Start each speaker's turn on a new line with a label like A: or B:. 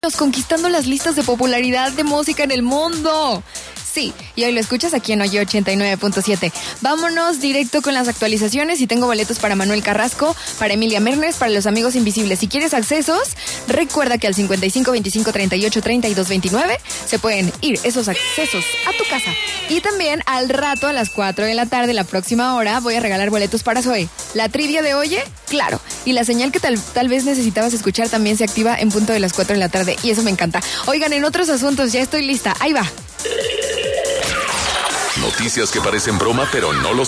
A: conquistando las listas de popularidad de música en el mundo. Sí, y hoy lo escuchas aquí en Oye 89.7. Vámonos directo con las actualizaciones y tengo boletos para Manuel Carrasco, para Emilia Mernes, para Los Amigos Invisibles. Si quieres accesos, recuerda que al 55 25 38 32 29 se pueden ir esos accesos a tu casa. Y también al rato a las 4 de la tarde, la próxima hora, voy a regalar boletos para Zoe. La trivia de Oye, claro. Y la señal que tal vez necesitabas escuchar también se activa en punto de las 4 de la tarde. Y eso me encanta. Oigan, en otros asuntos, ya estoy lista. Ahí va.
B: Noticias que parecen broma, pero no lo